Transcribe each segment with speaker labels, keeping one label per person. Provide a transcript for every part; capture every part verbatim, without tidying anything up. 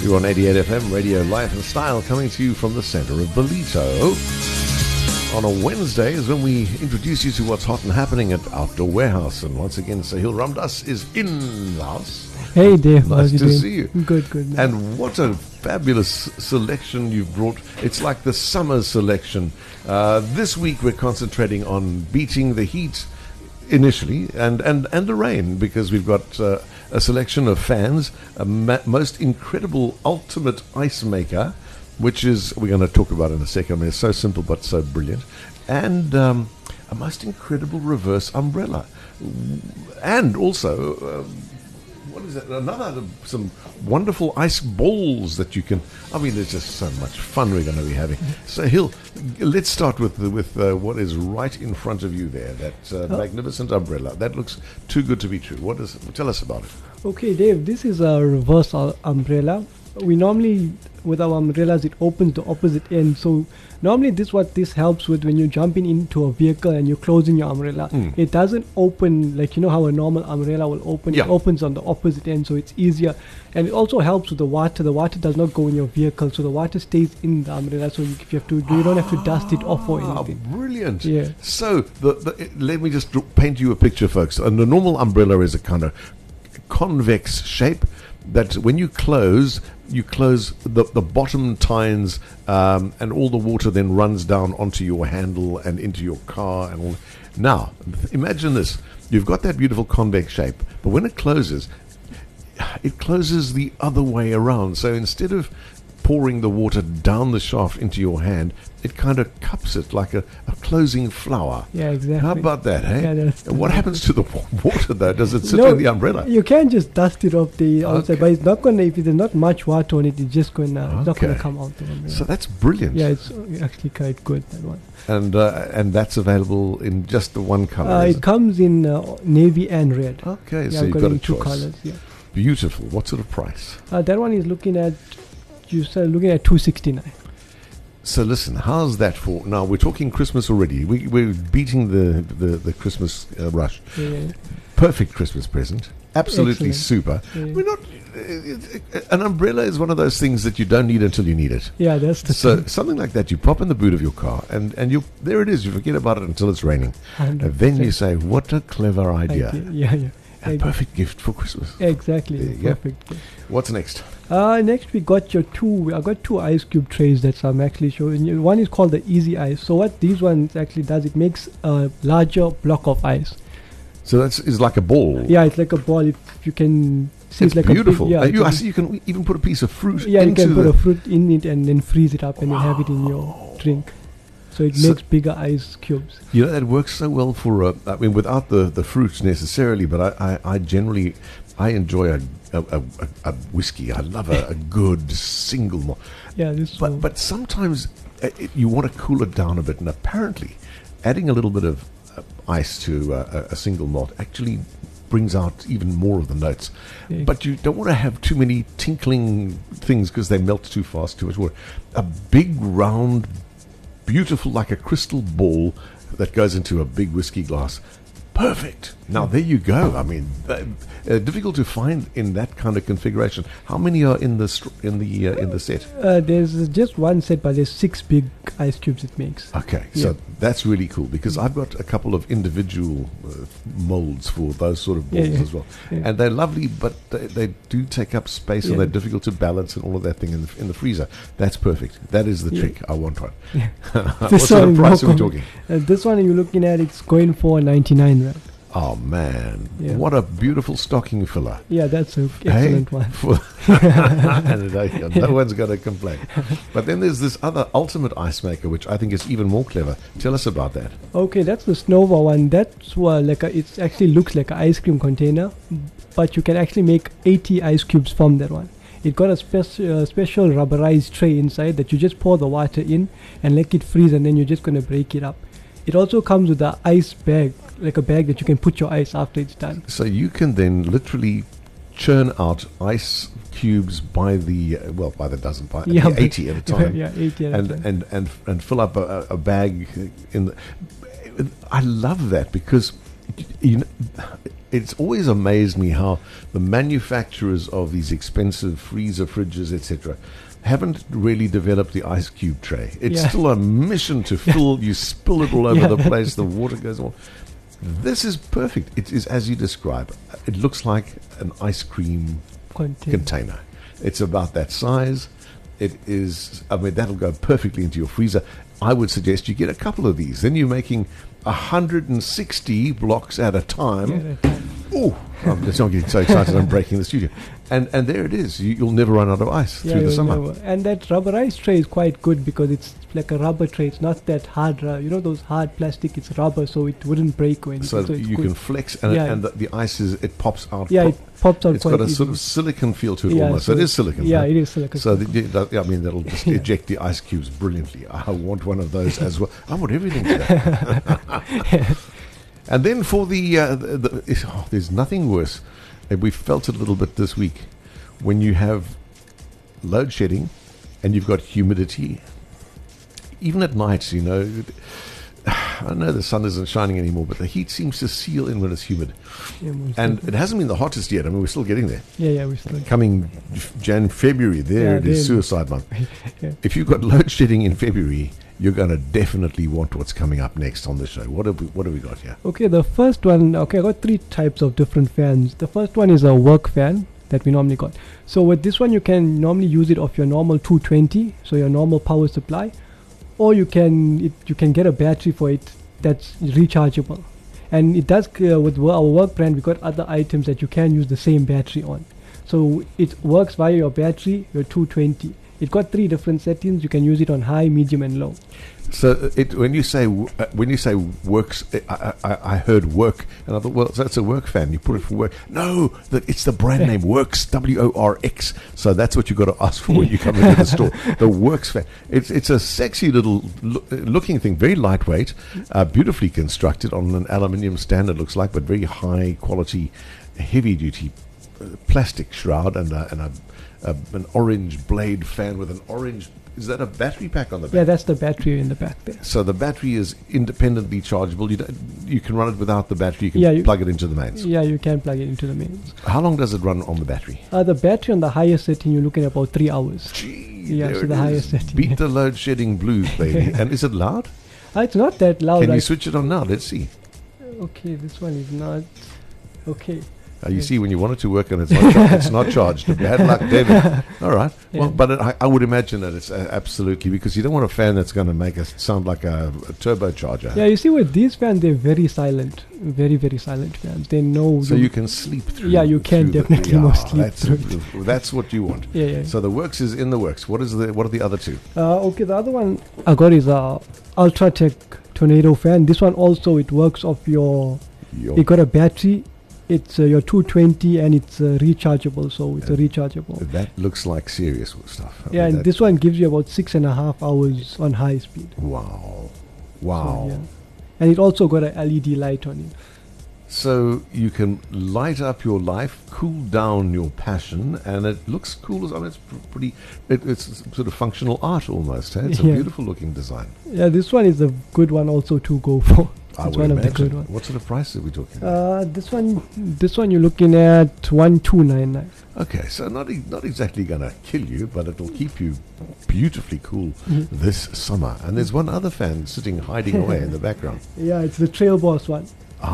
Speaker 1: You're on eighty-eight F M, Radio Life and Style, coming to you from the centre of Ballito. On a Wednesday is when we introduce you to what's hot and happening at Outdoor Warehouse. And once again, Sahil Ramdas is in the house.
Speaker 2: Hey, Dave.
Speaker 1: Nice to
Speaker 2: doing?
Speaker 1: see you.
Speaker 2: Good, good. Man.
Speaker 1: And what a fabulous selection you've brought. It's like the summer selection. Uh, this week we're concentrating on beating the heat initially and, and, and the rain, because we've got uh, a selection of fans, a ma- most incredible ultimate ice maker, which is, we're going to talk about in a second. I mean, it's so simple but so brilliant. And um, a most incredible reverse umbrella. And also... Uh, What is that? Another, some wonderful ice balls that you can. I mean, there's just so much fun we're going to be having. So, Hill, let's start with the, with uh, what is right in front of you there. That uh, oh. magnificent umbrella. That looks too good to be true. What is? Tell us about it.
Speaker 2: Okay, Dave. This is a reverse uh, umbrella. We normally, with our umbrellas, it opens the opposite end. So normally this what this helps with when you're jumping into a vehicle and you're closing your umbrella. Mm. It doesn't open like, you know how a normal umbrella will open. Yeah. It opens on the opposite end, so it's easier. And it also helps with the water. The water does not go in your vehicle, so the water stays in the umbrella. So if you have to, you don't have to dust it off or anything.
Speaker 1: Ah, brilliant.
Speaker 2: Yeah.
Speaker 1: So the, the, let me just paint you a picture, folks. And the normal umbrella is a kind of convex shape that when you close, you close the, the bottom tines, um, and all the water then runs down onto your handle and into your car. And all. Now, imagine this. You've got that beautiful convex shape, but when it closes, it closes the other way around. So instead of pouring the water down the shaft into your hand, it kind of cups it like a, a closing flower.
Speaker 2: Yeah, exactly.
Speaker 1: How about that, hey?
Speaker 2: Yeah, that's
Speaker 1: what happens to the water, though? Does it sit
Speaker 2: no,
Speaker 1: in the umbrella?
Speaker 2: You can't just dust it off the outside,
Speaker 1: okay.
Speaker 2: but it's not going to, if there's not much water on it, it's just going to, okay. it's not going to come out. The umbrella.
Speaker 1: So that's brilliant.
Speaker 2: Yeah, it's actually quite good, that one.
Speaker 1: And uh, and that's available in just the one color.
Speaker 2: Uh, it,
Speaker 1: it
Speaker 2: comes in uh, navy and red.
Speaker 1: Okay,
Speaker 2: yeah,
Speaker 1: so
Speaker 2: I've
Speaker 1: you've
Speaker 2: got,
Speaker 1: got
Speaker 2: in
Speaker 1: a
Speaker 2: two
Speaker 1: choice.
Speaker 2: colors. Yeah.
Speaker 1: Beautiful. What sort of price?
Speaker 2: Uh, that one is looking at, you said looking at two sixty-nine.
Speaker 1: So listen, how's that for? Now we're talking Christmas already. We we're beating the the, the Christmas uh, rush.
Speaker 2: Yeah.
Speaker 1: Perfect Christmas present. Absolutely
Speaker 2: Excellent.
Speaker 1: super.
Speaker 2: Yeah.
Speaker 1: We're not. Uh, an umbrella is one of those things that you don't need until you need it.
Speaker 2: Yeah, that's the
Speaker 1: so
Speaker 2: thing.
Speaker 1: Something like that you pop in the boot of your car, and and you there it is. You forget about it until it's raining,
Speaker 2: one hundred percent.
Speaker 1: and then you say, "What a clever idea!"
Speaker 2: idea. Yeah, yeah.
Speaker 1: A
Speaker 2: Ex-
Speaker 1: perfect gift for Christmas.
Speaker 2: Exactly.
Speaker 1: There
Speaker 2: Perfect.
Speaker 1: you go. What's next?
Speaker 2: Uh, next we got your two. I got two ice cube trays that I'm actually showing you. One is called the Easy Ice. So what these ones actually does, it makes a larger block of ice.
Speaker 1: So that's is like a ball.
Speaker 2: Yeah, it's like a ball. If you can see,
Speaker 1: it's,
Speaker 2: it's like
Speaker 1: beautiful.
Speaker 2: a big, yeah,
Speaker 1: uh, you, I
Speaker 2: it's
Speaker 1: see you can even put a piece of fruit.
Speaker 2: yeah,
Speaker 1: into
Speaker 2: you can put
Speaker 1: the
Speaker 2: a fruit in it and then freeze it up and then have it in your drink. So it
Speaker 1: So-
Speaker 2: makes bigger ice cubes.
Speaker 1: You know, that works so well for, uh, I mean, without the, the fruits necessarily, but I, I, I generally, I enjoy a, a, a, a whiskey. I love a, a good single malt.
Speaker 2: Yeah, this
Speaker 1: But,
Speaker 2: one.
Speaker 1: but sometimes uh, it, you want to cool it down a bit, and apparently adding a little bit of uh, ice to uh, a, a single malt actually brings out even more of the notes.
Speaker 2: Yeah.
Speaker 1: But you don't want to have too many tinkling things because they melt too fast, too much water. A big round, beautiful, like a crystal ball that goes into a big whiskey glass. Perfect. Now there you go. I mean, uh, uh, difficult to find in that kind of configuration. How many are in the str- in the uh, in the set?
Speaker 2: Uh, there's just one set, but there's six big ice cubes it makes.
Speaker 1: Okay,
Speaker 2: Yeah.
Speaker 1: so that's really cool because I've got a couple of individual uh, molds for those sort of
Speaker 2: Yeah,
Speaker 1: balls
Speaker 2: yeah,
Speaker 1: as well,
Speaker 2: yeah.
Speaker 1: and they're lovely, but they, they do take up space and
Speaker 2: Yeah.
Speaker 1: they're difficult to balance and all of that thing in the, in the freezer. That's perfect. That is the
Speaker 2: Yeah.
Speaker 1: trick. I want one.
Speaker 2: Yeah.
Speaker 1: What
Speaker 2: This
Speaker 1: sort of
Speaker 2: one,
Speaker 1: price
Speaker 2: no
Speaker 1: are we
Speaker 2: comment.
Speaker 1: talking?
Speaker 2: Uh, this one you're looking at, it's going for ninety-nine rand.
Speaker 1: Oh man,
Speaker 2: Yeah.
Speaker 1: what a beautiful stocking filler!
Speaker 2: Yeah, that's an
Speaker 1: Hey?
Speaker 2: excellent one.
Speaker 1: For and no, no one's going to complain. But then there's this other ultimate ice maker, which I think is even more clever. Tell us about that.
Speaker 2: Okay, that's the Snova one. That's uh, like a, it actually looks like an ice cream container, but you can actually make eighty ice cubes from that one. It got a spec- uh, special rubberized tray inside that you just pour the water in and let it freeze, and then you're just going to break it up. It also comes with an ice bag, like a bag that you can put your ice after it's done.
Speaker 1: So you can then literally churn out ice cubes by the uh, well by the dozen, by
Speaker 2: Yeah, but-
Speaker 1: eighty at a time,
Speaker 2: yeah, eighty at a
Speaker 1: and,
Speaker 2: time.
Speaker 1: and and and fill up a, a bag in. The, I love that because you know, it's always amazed me how the manufacturers of these expensive freezer fridges, et cetera, haven't really developed the ice cube tray. It's
Speaker 2: Yeah.
Speaker 1: still a mission to fill. You spill it all over
Speaker 2: Yeah.
Speaker 1: the place. The water goes all. This is perfect. It is as you describe. It looks like an ice cream
Speaker 2: Contain.
Speaker 1: container. It's about that size. It is, I mean, that'll go perfectly into your freezer. I would suggest you get a couple of these. Then you're making one hundred sixty blocks at a time.
Speaker 2: Yeah, that-
Speaker 1: Oh, I'm just not getting so excited I'm breaking the studio. And and there it is. You, you'll never run out of ice
Speaker 2: yeah,
Speaker 1: through the
Speaker 2: you'll
Speaker 1: summer.
Speaker 2: never- And that rubberized tray is quite good because it's like a rubber tray. It's not that hard. ru- You know those hard plastic. It's rubber, so it wouldn't break or anything.
Speaker 1: So,
Speaker 2: So, it's
Speaker 1: you
Speaker 2: good.
Speaker 1: can flex, and,
Speaker 2: Yeah.
Speaker 1: and the, the ice is, it pops out.
Speaker 2: Yeah,
Speaker 1: pro-
Speaker 2: it pops out
Speaker 1: it's
Speaker 2: quite
Speaker 1: got a sort of
Speaker 2: easily.
Speaker 1: silicon feel to it
Speaker 2: Yeah,
Speaker 1: almost. So
Speaker 2: so
Speaker 1: it is silicon.
Speaker 2: Yeah,
Speaker 1: right?
Speaker 2: it is silicon.
Speaker 1: So the, the, the- I mean, that'll just
Speaker 2: Yeah.
Speaker 1: eject the ice cubes brilliantly. I want one of those as well. I want everything today. And then for the, uh, the, the it's- oh, there's nothing worse. And we felt it a little bit this week when you have load shedding and you've got humidity. Even at night, you know, I know the sun isn't shining anymore, but the heat seems to seal in when it's humid.
Speaker 2: Yeah, most
Speaker 1: And
Speaker 2: definitely.
Speaker 1: it hasn't been the hottest yet. I mean, we're still getting there.
Speaker 2: yeah, yeah, we still.
Speaker 1: Coming Jan, February, there
Speaker 2: Yeah,
Speaker 1: it is,
Speaker 2: then-
Speaker 1: suicide month.
Speaker 2: Yeah.
Speaker 1: If you've got load shedding in February, you're going to definitely want what's coming up next on the show. What have we, what have we got here?
Speaker 2: Okay, the first one. Okay, I got three types of different fans. The first one is a work fan that we normally got. So with this one, you can normally use it off your normal two twenty, so your normal power supply, or you can it, you can get a battery for it that's rechargeable. And it does uh, with wo- our work brand. We got other items that you can use the same battery on. So it works via your battery, your two twenty. It got three different settings. You can use it on high, medium, and low.
Speaker 1: So it, when you say w- uh, when you say works, I, I, I heard work, and I thought, well, that's a work fan. You put it for work. No, that it's the brand name Works, W O R X. So that's what you got to ask for when you come into the store. The Works fan. It's it's a sexy little lo- looking thing, very lightweight, uh, beautifully constructed on an aluminium stand. It looks like, but very high quality, heavy duty uh, plastic shroud and a, and a, a an orange blade fan with an orange. Is that a battery pack on the back?
Speaker 2: Yeah, that's the battery in the back there.
Speaker 1: So the battery is independently chargeable. You don't, you can run it without the battery. You can
Speaker 2: Yeah, you-
Speaker 1: plug it into the mains.
Speaker 2: Yeah, you can plug it into the mains.
Speaker 1: How long does it run on the battery?
Speaker 2: Uh, the battery on the highest setting, you're looking at about three hours.
Speaker 1: Gee,
Speaker 2: Yeah,
Speaker 1: there
Speaker 2: so
Speaker 1: it
Speaker 2: the
Speaker 1: is.
Speaker 2: highest setting,
Speaker 1: Beat
Speaker 2: yeah.
Speaker 1: the load shedding blues, baby. And is it loud?
Speaker 2: Uh, it's not that loud.
Speaker 1: Can you
Speaker 2: like-
Speaker 1: switch it on now? Let's see.
Speaker 2: Okay, this one is not. Okay.
Speaker 1: Uh, you
Speaker 2: Yes.
Speaker 1: see, when you want it to work and it's not, char- it's not charged. Bad luck, David. All right. Well,
Speaker 2: Yeah.
Speaker 1: but it, I, I would imagine that it's uh, absolutely, because you don't want a fan that's going to make us sound like a, a turbocharger.
Speaker 2: Yeah, you see, with these fans, they're very silent. Very, very silent fans. They know.
Speaker 1: So you can sleep through.
Speaker 2: Yeah, you can
Speaker 1: through the-
Speaker 2: definitely
Speaker 1: yeah,
Speaker 2: more sleep
Speaker 1: that's,
Speaker 2: through
Speaker 1: That's what you want.
Speaker 2: Yeah, yeah.
Speaker 1: So the works is in the works. What is the? What are the other two?
Speaker 2: Uh, okay, the other one I got is a Ultratech Tornado fan. This one also, it works off your.
Speaker 1: Your,
Speaker 2: It got a battery. It's uh, your two twenty and it's uh, rechargeable, so it's a rechargeable.
Speaker 1: that looks like serious stuff. I
Speaker 2: Yeah,
Speaker 1: mean,
Speaker 2: and
Speaker 1: that-
Speaker 2: this one gives you about six and a half hours on high speed.
Speaker 1: Wow,
Speaker 2: So,
Speaker 1: wow.
Speaker 2: yeah. And it also got a L E D light on it.
Speaker 1: So you can light up your life, cool down your passion, and it looks cool. As I mean, it's pr- pretty. It, it's sort of functional art almost. Eh? It's a
Speaker 2: Yeah.
Speaker 1: beautiful looking design.
Speaker 2: Yeah, this one is a good one also to go for.
Speaker 1: I
Speaker 2: It's
Speaker 1: would
Speaker 2: one of the
Speaker 1: imagine.
Speaker 2: good ones.
Speaker 1: What sort of price are we talking about?
Speaker 2: Uh, this one, this one you're looking at one two nine nine.
Speaker 1: Okay, so not e- not exactly going to kill you, but it'll keep you beautifully cool
Speaker 2: Mhm.
Speaker 1: this summer. And there's one other fan sitting hiding away in the background.
Speaker 2: Yeah, it's the Trail Boss one.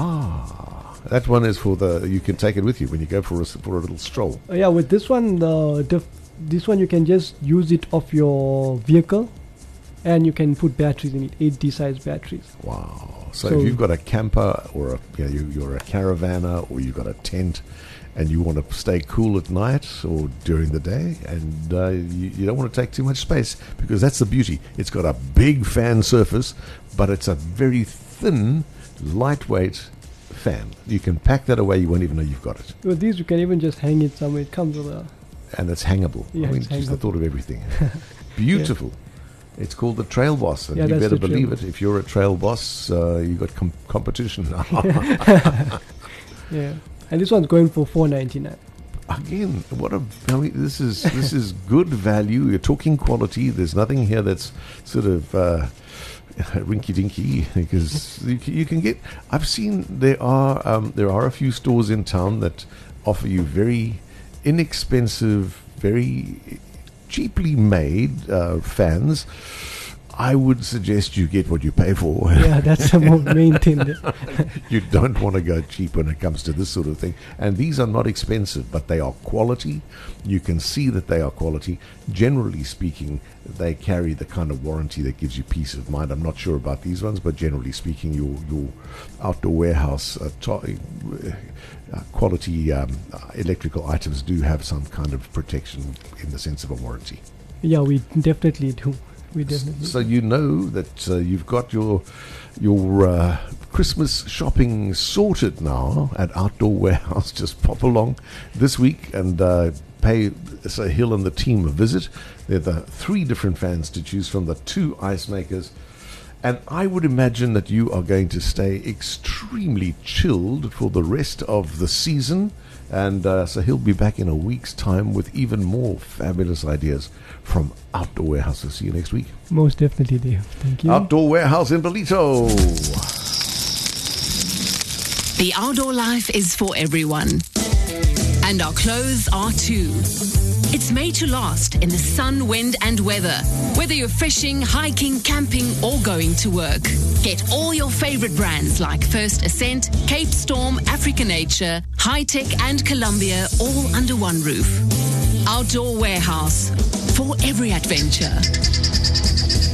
Speaker 1: Ah, that one is for the. You can take it with you when you go for a s- for a little stroll.
Speaker 2: Uh, yeah, with this one, the diff- this one you can just use it off your vehicle, and you can put batteries in it, eight D size batteries.
Speaker 1: Wow. So,
Speaker 2: So-
Speaker 1: if you've got a camper or a, you know, you, you're a caravanner or you've got a tent and you want to stay cool at night or during the day and uh, you, you don't want to take too much space, because that's the beauty. It's got a big fan surface, but it's a very thin, lightweight fan. You can pack that away, you won't even know you've got it.
Speaker 2: With these, you can even just hang it somewhere. It comes with a.
Speaker 1: And it's hangable.
Speaker 2: Yeah,
Speaker 1: I mean,
Speaker 2: it's
Speaker 1: just the
Speaker 2: hangable.
Speaker 1: thought of everything. Beautiful. It's called the Trail Boss, and
Speaker 2: Yeah,
Speaker 1: you
Speaker 2: that's
Speaker 1: better
Speaker 2: the Trail
Speaker 1: believe
Speaker 2: Boss.
Speaker 1: it. If you're a Trail Boss, uh, you got com- competition.
Speaker 2: Yeah, and this one's going for four ninety nine.
Speaker 1: again, what a I mean, this is this is good value. You're talking quality. There's nothing here that's sort of uh, rinky dinky, because you, can- you can get. I've seen there are um, there are a few stores in town that offer you very inexpensive, very cheaply made uh, fans. I would suggest you get what you pay for.
Speaker 2: Yeah, that's the mo- main thing. there.
Speaker 1: You don't want to go cheap when it comes to this sort of thing. And these are not expensive, but they are quality. You can see that they are quality. Generally speaking, they carry the kind of warranty that gives you peace of mind. I'm not sure about these ones, but generally speaking, your your outdoor warehouse uh, to- uh, quality um, uh, electrical items do have some kind of protection in the sense of a warranty.
Speaker 2: Yeah, we definitely do. We definitely.
Speaker 1: So you know that uh, you've got your your uh, Christmas shopping sorted now at Outdoor Warehouse. Just pop along this week and uh, pay Sahil and the team a visit. There are the three different fans to choose from, the two ice makers. And I would imagine that you are going to stay extremely chilled for the rest of the season. And uh, so he'll be back in a week's time with even more fabulous ideas from Outdoor Warehouse. We'll see you next week.
Speaker 2: Most definitely, Dave. Thank you.
Speaker 1: Outdoor Warehouse in Belito.
Speaker 3: The outdoor life is for everyone. And our clothes are too. It's made to last in the sun, wind and weather. Whether you're fishing, hiking, camping or going to work. Get all your favorite brands like First Ascent, Cape Storm, African Nature, High-Tech and Columbia all under one roof. Outdoor Warehouse, for every adventure.